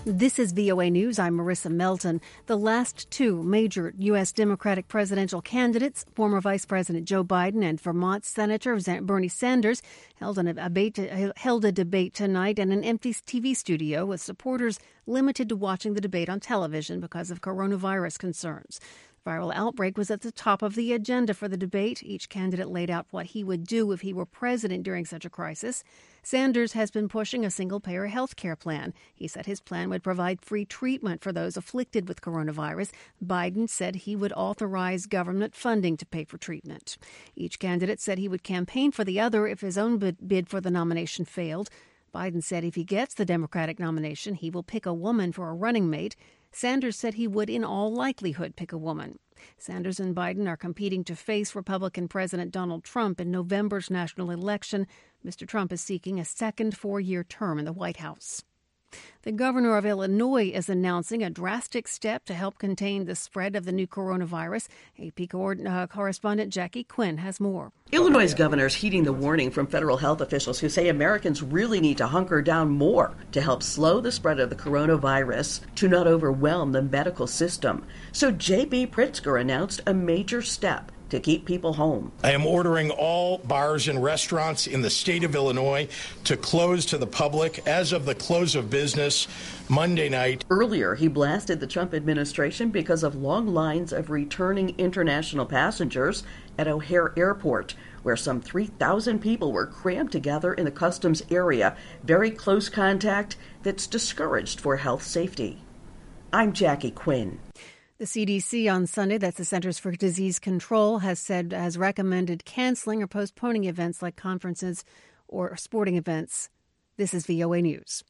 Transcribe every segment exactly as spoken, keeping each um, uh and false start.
This is V O A News. I'm Marissa Melton. The last two major U S Democratic presidential candidates, former Vice President Joe Biden and Vermont Senator Bernie Sanders, held, an, a, debate, held a debate tonight in an empty T V studio with supporters limited to watching the debate on television because of coronavirus concerns. Viral outbreak was at the top of the agenda for the debate. Each candidate laid out what he would do if he were president during such a crisis. Sanders has been pushing a single-payer health care plan. He said his plan would provide free treatment for those afflicted with coronavirus. Biden said he would authorize government funding to pay for treatment. Each candidate said he would campaign for the other if his own bid for the nomination failed. Biden said if he gets the Democratic nomination, he will pick a woman for a running mate. Sanders said he would, in all likelihood, pick a woman. Sanders and Biden are competing to face Republican President Donald Trump in November's national election. Mister Trump is seeking a second four-year term in the White House. The governor of Illinois is announcing a drastic step to help contain the spread of the new coronavirus. A P uh, correspondent Jackie Quinn has more. Illinois' governor is heeding the warning from federal health officials who say Americans really need to hunker down more to help slow the spread of the coronavirus to not overwhelm the medical system. So J B Pritzker announced a major step to keep people home. I am ordering all bars and restaurants in the state of Illinois to close to the public as of the close of business Monday night. Earlier, he blasted the Trump administration because of long lines of returning international passengers at O'Hare Airport, where some three thousand people were crammed together in the customs area. Very close contact that's discouraged for health safety. I'm Jackie Quinn. The C D C on Sunday, that's the Centers for Disease Control, has said has recommended canceling or postponing events like conferences or sporting events. This is V O A News.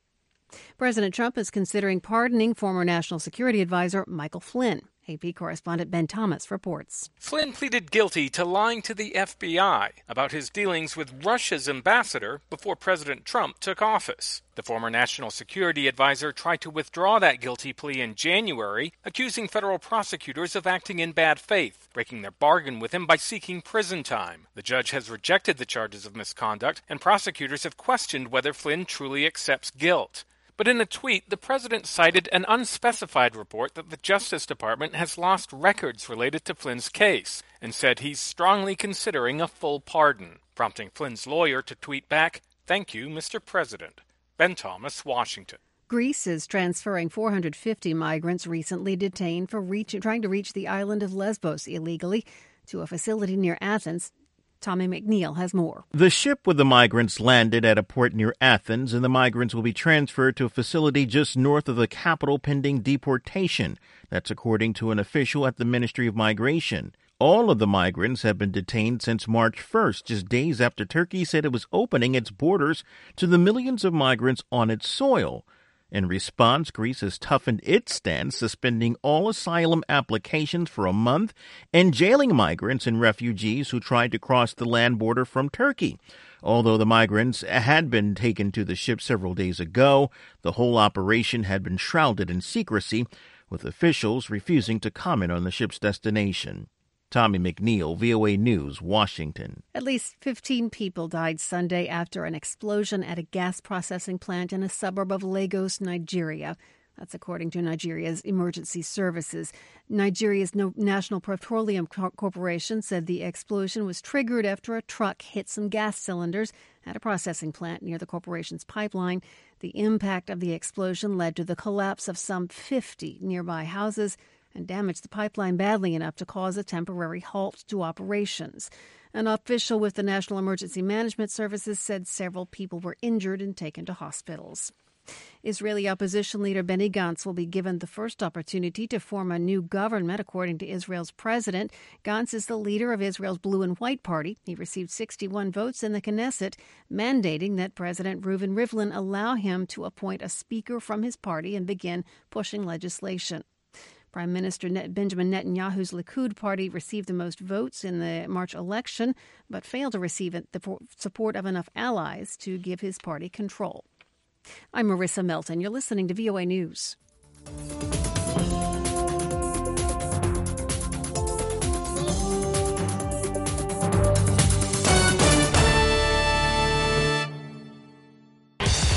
President Trump is considering pardoning former National Security Advisor Michael Flynn. A P correspondent Ben Thomas reports. Flynn pleaded guilty to lying to the F B I about his dealings with Russia's ambassador before President Trump took office. The former National Security Advisor tried to withdraw that guilty plea in January, accusing federal prosecutors of acting in bad faith, breaking their bargain with him by seeking prison time. The judge has rejected the charges of misconduct, and prosecutors have questioned whether Flynn truly accepts guilt. But in a tweet, the president cited an unspecified report that the Justice Department has lost records related to Flynn's case and said he's strongly considering a full pardon, prompting Flynn's lawyer to tweet back, "Thank you, Mister President." Ben Thomas, Washington. Greece is transferring four hundred fifty migrants recently detained for reach, trying to reach the island of Lesbos illegally to a facility near Athens. Tommy McNeil has more. The ship with the migrants landed at a port near Athens, and the migrants will be transferred to a facility just north of the capital pending deportation. That's according to an official at the Ministry of Migration. All of the migrants have been detained since March first, just days after Turkey said it was opening its borders to the millions of migrants on its soil. In response, Greece has toughened its stance, suspending all asylum applications for a month and jailing migrants and refugees who tried to cross the land border from Turkey. Although the migrants had been taken to the ship several days ago, the whole operation had been shrouded in secrecy, with officials refusing to comment on the ship's destination. Tommy McNeil, V O A News, Washington. At least fifteen people died Sunday after an explosion at a gas processing plant in a suburb of Lagos, Nigeria. That's according to Nigeria's emergency services. Nigeria's National Petroleum Corporation said the explosion was triggered after a truck hit some gas cylinders at a processing plant near the corporation's pipeline. The impact of the explosion led to the collapse of some fifty nearby houses and damaged the pipeline badly enough to cause a temporary halt to operations. An official with the National Emergency Management Services said several people were injured and taken to hospitals. Israeli opposition leader Benny Gantz will be given the first opportunity to form a new government, according to Israel's president. Gantz is the leader of Israel's Blue and White Party. He received sixty-one votes in the Knesset, mandating that President Reuven Rivlin allow him to appoint a speaker from his party and begin pushing legislation. Prime Minister Benjamin Netanyahu's Likud party received the most votes in the March election, but failed to receive the support of enough allies to give his party control. I'm Marissa Melton. You're listening to V O A News.